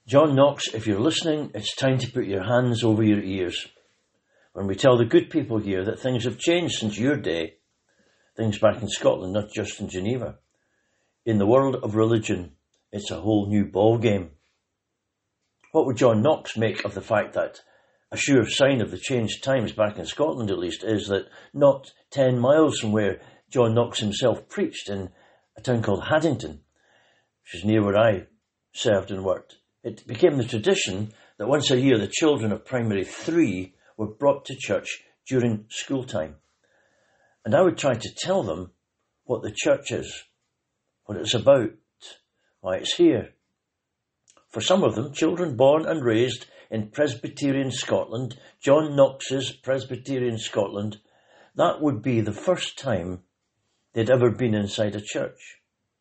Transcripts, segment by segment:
John Knox, if you're listening, it's time to put your hands over your ears. When we tell the good people here that things have changed since your day, things back in Scotland, not just in Geneva. In the world of religion, it's a whole new ball game. What would John Knox make of the fact that a sure sign of the changed times back in Scotland, at least, is that not 10 miles from where John Knox himself preached in a town called Haddington, which is near where I served and worked, it became the tradition that once a year the children of primary 3 were brought to church during school time. And I would try to tell them what the church is, what it's about, why it's here. For some of them, children born and raised in Presbyterian Scotland, John Knox's Presbyterian Scotland, that would be the first time they'd ever been inside a church.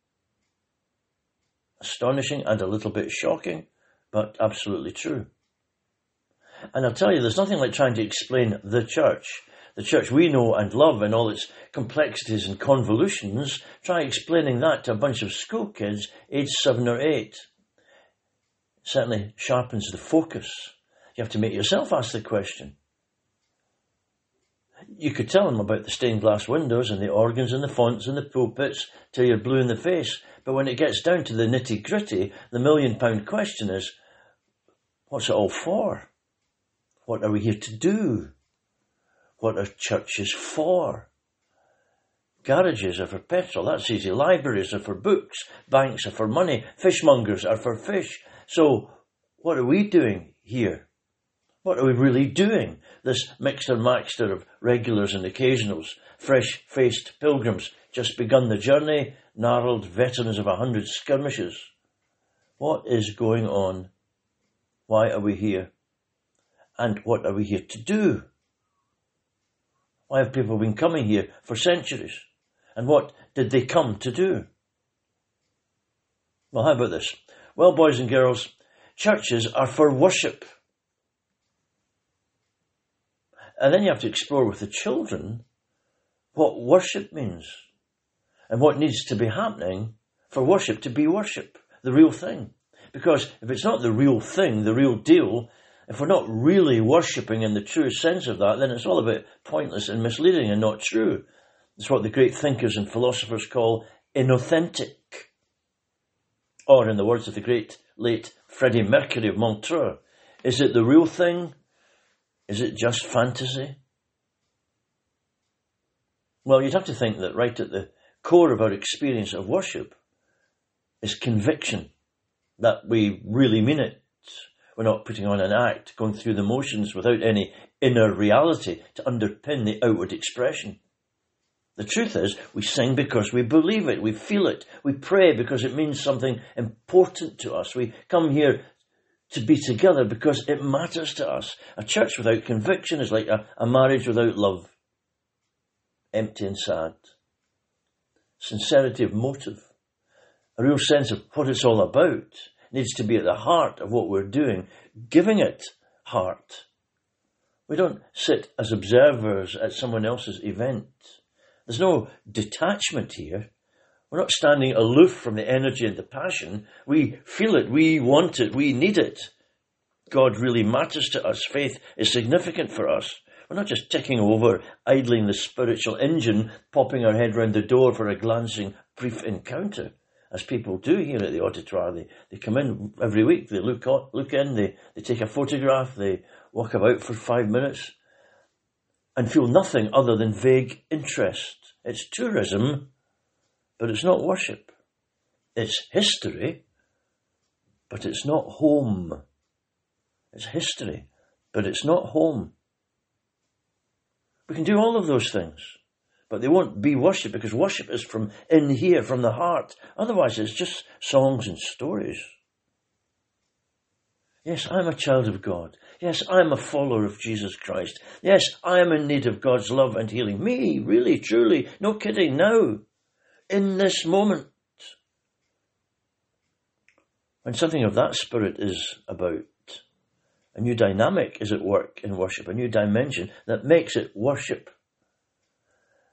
Astonishing and a little bit shocking, but absolutely true. And I'll tell you, there's nothing like trying to explain the church we know and love in all its complexities and convolutions. Try explaining that to a bunch of school kids aged 7 or 8. It certainly sharpens the focus. You have to make yourself ask the question. You could tell them about the stained glass windows and the organs and the fonts and the pulpits till you're blue in the face. But when it gets down to the nitty-gritty, the £1,000,000 question is, what's it all for? What are we here to do? What are churches for? Garages are for petrol, that's easy. Libraries are for books. Banks are for money. Fishmongers are for fish. So, what are we doing here? What are we really doing? This mixer-maxter of regulars and occasionals, fresh-faced pilgrims, just begun the journey, gnarled veterans of 100 skirmishes. What is going on? Why are we here? And what are we here to do? Why have people been coming here for centuries? And what did they come to do? Well, how about this? Well, boys and girls, churches are for worship. And then you have to explore with the children what worship means and what needs to be happening for worship to be worship, the real thing. Because if it's not the real thing, the real deal, if we're not really worshipping in the true sense of that, then it's all a bit pointless and misleading and not true. It's what the great thinkers and philosophers call inauthentic. Or, in the words of the great late Freddie Mercury of Montreux, is it the real thing? Is it just fantasy? Well, you'd have to think that right at the core of our experience of worship is conviction, that we really mean it. We're not putting on an act, going through the motions without any inner reality to underpin the outward expression. The truth is, we sing because we believe it, we feel it, we pray because it means something important to us. We come here to be together because it matters to us. A church without conviction is like a marriage without love. Empty and sad. Sincerity of motive, a real sense of what it's all about, needs to be at the heart of what we're doing, giving it heart. We don't sit as observers at someone else's event. There's no detachment here. We're not standing aloof from the energy and the passion. We feel it, we want it, we need it. God really matters to us. Faith is significant for us. We're not just ticking over, idling the spiritual engine, popping our head round the door for a glancing, brief encounter, as people do here at the Auditoire. They come in every week, they look in, they take a photograph, they walk about for 5 minutes and feel nothing other than vague interest. It's tourism, but it's not worship. It's history, but it's not home. It's history, but it's not home. We can do all of those things, but they won't be worship, because worship is from in here, from the heart. Otherwise, it's just songs and stories. Yes, I'm a child of God. Yes, I'm a follower of Jesus Christ. Yes, I am in need of God's love and healing. Me, really, truly, no kidding, now, in this moment. When something of that spirit is about, a new dynamic is at work in worship, a new dimension that makes it worship.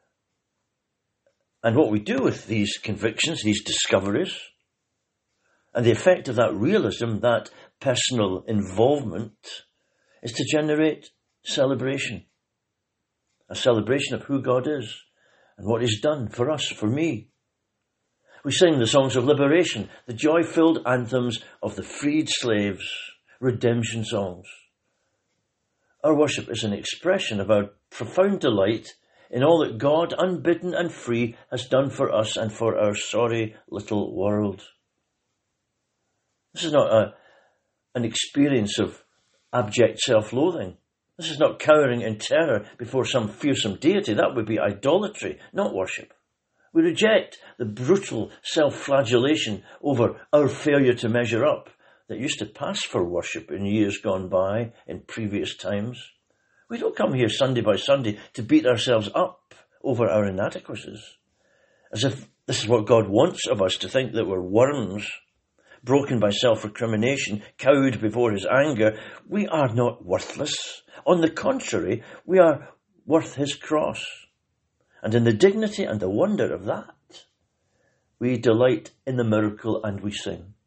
And what we do with these convictions, these discoveries, And the effect of that realism, that personal involvement, is to generate celebration. A celebration of who God is and what He's done for us, for me. We sing the songs of liberation, the joy-filled anthems of the freed slaves, redemption songs. Our worship is an expression of our profound delight in all that God, unbidden and free, has done for us and for our sorry little world. This is not an experience of abject self-loathing. This is not cowering in terror before some fearsome deity. That would be idolatry, not worship. We reject the brutal self-flagellation over our failure to measure up that used to pass for worship in years gone by, in previous times. We don't come here Sunday by Sunday to beat ourselves up over our inadequacies, as if this is what God wants of us, to think that we're worms, broken by self-recrimination, cowed before His anger. We are not worthless. On the contrary, we are worth His cross. And in the dignity and the wonder of that, we delight in the miracle and we sing.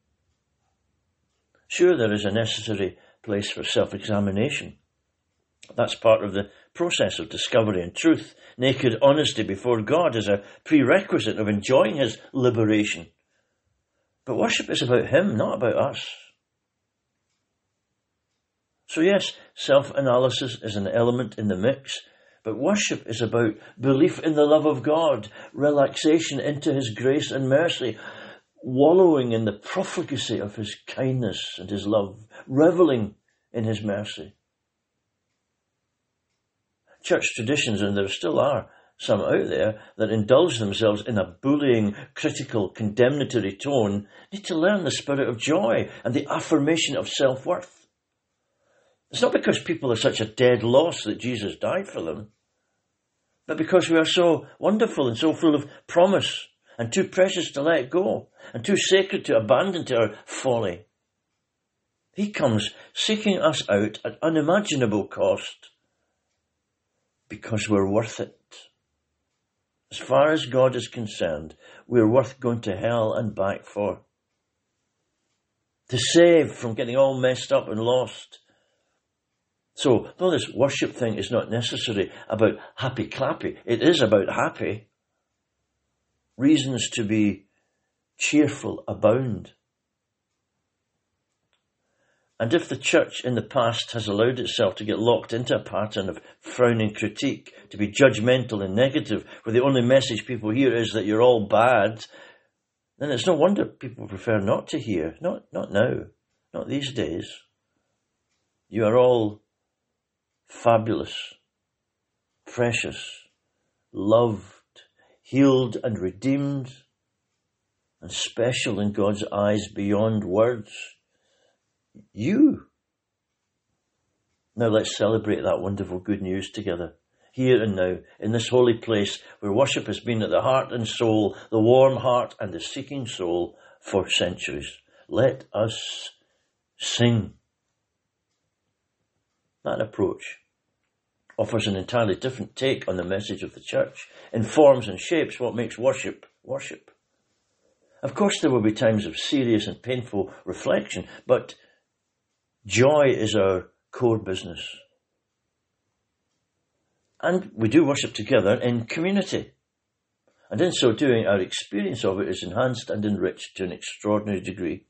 Sure, there is a necessary place for self-examination. That's part of the process of discovery and truth. Naked honesty before God is a prerequisite of enjoying His liberation. But worship is about Him, not about us. So yes, self-analysis is an element in the mix, but worship is about belief in the love of God, relaxation into His grace and mercy, wallowing in the profligacy of His kindness and His love, reveling in His mercy. Church traditions, and there still are some out there, that indulge themselves in a bullying, critical, condemnatory tone, need to learn the spirit of joy and the affirmation of self-worth. It's not because people are such a dead loss that Jesus died for them, but because we are so wonderful and so full of promise and too precious to let go and too sacred to abandon to our folly. He comes seeking us out at unimaginable cost because we're worth it. As far as God is concerned, we're worth going to hell and back for. To save from getting all messed up and lost. So, though this worship thing is not necessarily about happy clappy, it is about happy. Reasons to be cheerful abound. And if the church in the past has allowed itself to get locked into a pattern of frowning critique, to be judgmental and negative, where the only message people hear is that you're all bad, then it's no wonder people prefer not to hear. Not now. Not these days. You are all fabulous, precious, loved, healed and redeemed, and special in God's eyes beyond words. You. Now let's celebrate that wonderful good news together, here and now, in this holy place where worship has been at the heart and soul, the warm heart and the seeking soul for centuries. Let us sing. That approach offers an entirely different take on the message of the church, informs and shapes what makes worship worship. Of course, there will be times of serious and painful reflection, but joy is our core business. And we do worship together in community. And in so doing, our experience of it is enhanced and enriched to an extraordinary degree.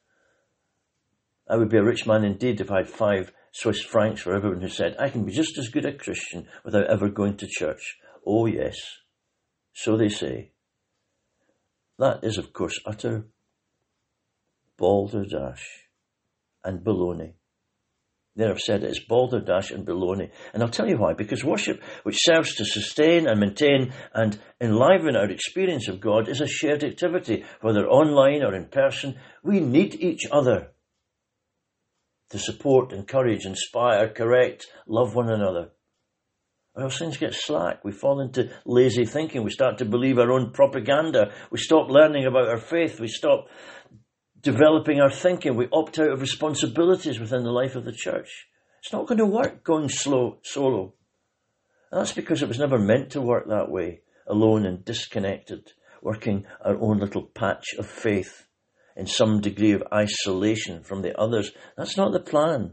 I would be a rich man indeed if I had 5 Swiss francs for everyone who said, I can be just as good a Christian without ever going to church. Oh yes, so they say. That is, of course, utter balderdash and baloney. There I've said it, it's balderdash and baloney. And I'll tell you why. Because worship, which serves to sustain and maintain and enliven our experience of God, is a shared activity, whether online or in person. We need each other to support, encourage, inspire, correct, love one another. Or else things get slack. We fall into lazy thinking. We start to believe our own propaganda. We stop learning about our faith. We stop developing our thinking. We opt out of responsibilities within the life of the church. It's not going to work going solo. And that's because it was never meant to work that way, alone and disconnected, working our own little patch of faith. in some degree of isolation from the others. That's not the plan.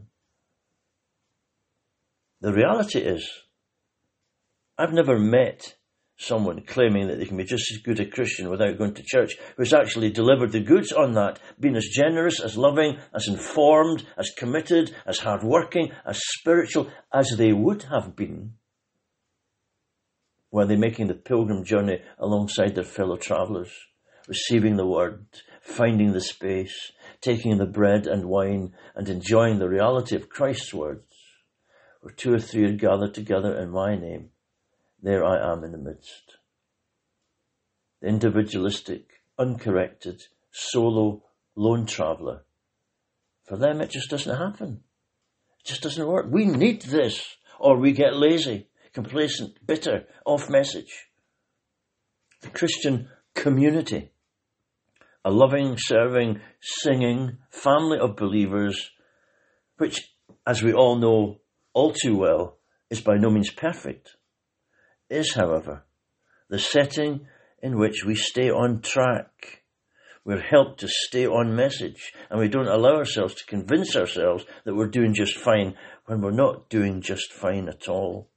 The reality is, I've never met someone claiming that they can be just as good a Christian without going to church, who's actually delivered the goods on that, been as generous, as loving, as informed, as committed, as hardworking, as spiritual as they would have been were they making the pilgrim journey alongside their fellow travellers, receiving the word, finding the space, taking the bread and wine, and enjoying the reality of Christ's words. Where 2 or 3 are gathered together in my name, there I am in the midst. The individualistic, uncorrected, solo, lone traveller. For them it just doesn't happen. It just doesn't work. We need this, or we get lazy, complacent, bitter, off message. The Christian community, a loving, serving, singing family of believers, which, as we all know all too well, is by no means perfect, is, however, the setting in which we stay on track. We're helped to stay on message, and we don't allow ourselves to convince ourselves that we're doing just fine when we're not doing just fine at all.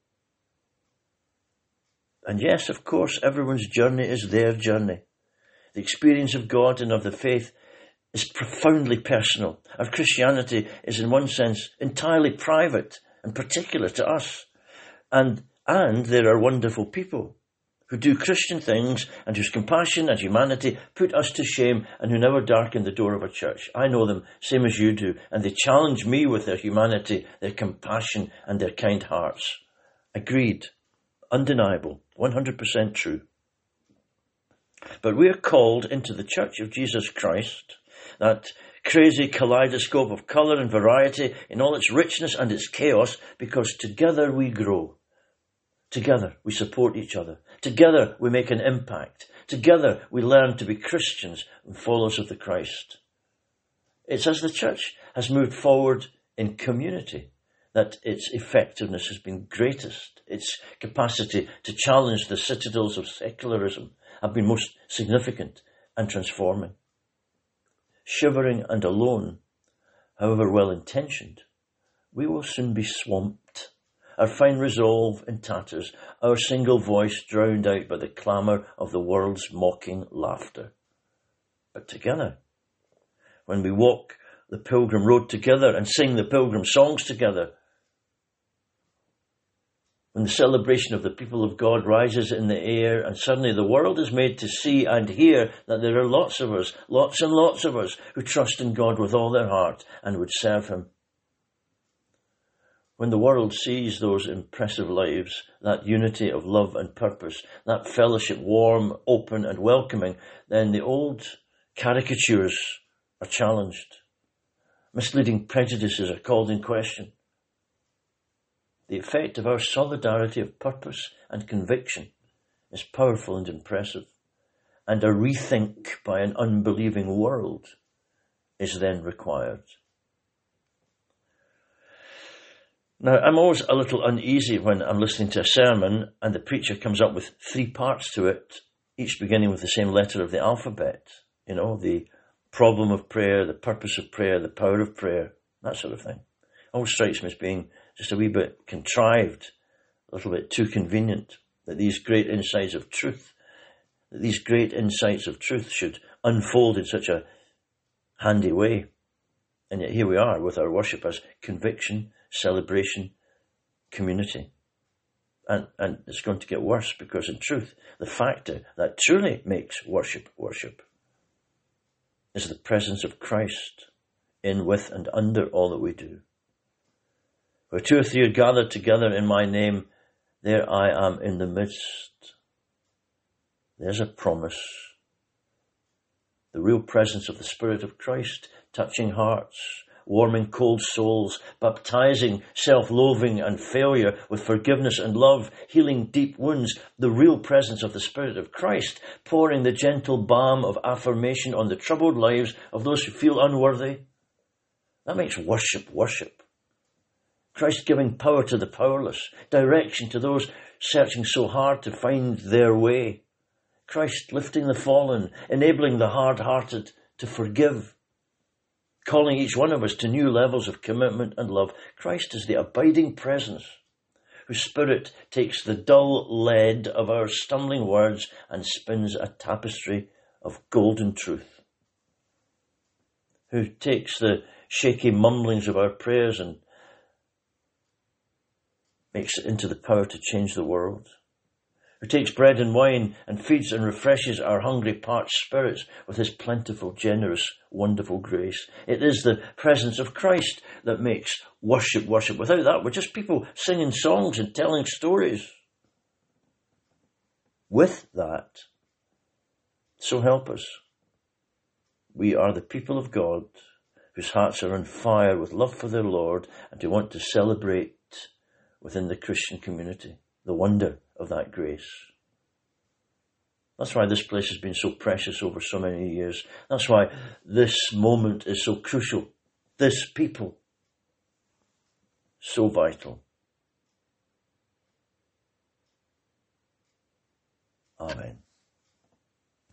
And yes, of course, everyone's journey is their journey. The experience of God and of the faith is profoundly personal. Our Christianity is, in one sense, entirely private and particular to us. And there are wonderful people who do Christian things and whose compassion and humanity put us to shame and who never darken the door of a church. I know them, same as you do, and they challenge me with their humanity, their compassion and their kind hearts. Agreed. Undeniable. 100% true. But we are called into the Church of Jesus Christ, that crazy kaleidoscope of colour and variety in all its richness and its chaos, because together we grow. Together we support each other. Together we make an impact. Together we learn to be Christians and followers of the Christ. It's as the church has moved forward in community that its effectiveness has been greatest. Its capacity to challenge the citadels of secularism have been most significant and transforming. Shivering and alone, however well-intentioned, we will soon be swamped, our fine resolve in tatters, our single voice drowned out by the clamour of the world's mocking laughter. But together, when we walk the pilgrim road together and sing the pilgrim songs together, when the celebration of the people of God rises in the air and suddenly the world is made to see and hear that there are lots of us, lots and lots of us, who trust in God with all their heart and would serve him. When the world sees those impressive lives, that unity of love and purpose, that fellowship warm, open and welcoming, then the old caricatures are challenged. Misleading prejudices are called in question. The effect of our solidarity of purpose and conviction is powerful and impressive, and a rethink by an unbelieving world is then required. Now, I'm always a little uneasy when I'm listening to a sermon and the preacher comes up with 3 parts to it, each beginning with the same letter of the alphabet. You know, the problem of prayer, the purpose of prayer, the power of prayer, that sort of thing. Always strikes me as being just a wee bit contrived, a little bit too convenient, that these great insights of truth should unfold in such a handy way. And yet here we are with our worship as conviction, celebration, community. And it's going to get worse, because in truth, the factor that truly makes worship is the presence of Christ in, with and under all that we do. Where 2 or 3 are gathered together in my name, there I am in the midst. There's a promise. The real presence of the Spirit of Christ, touching hearts, warming cold souls, baptizing self-loathing and failure with forgiveness and love, healing deep wounds. The real presence of the Spirit of Christ, pouring the gentle balm of affirmation on the troubled lives of those who feel unworthy. That makes worship. Christ giving power to the powerless, direction to those searching so hard to find their way. Christ lifting the fallen, enabling the hard-hearted to forgive, calling each one of us to new levels of commitment and love. Christ is the abiding presence, whose Spirit takes the dull lead of our stumbling words and spins a tapestry of golden truth, who takes the shaky mumblings of our prayers and makes it into the power to change the world, who takes bread and wine and feeds and refreshes our hungry, parched spirits with his plentiful, generous, wonderful grace. It is the presence of Christ that makes worship worship. Without that, we're just people singing songs and telling stories. With that, so help us, we are the people of God whose hearts are on fire with love for their Lord and who want to celebrate within the Christian community the wonder of that grace. That's why this place has been so precious over so many years. That's why this moment is so crucial. This people, so vital. Amen.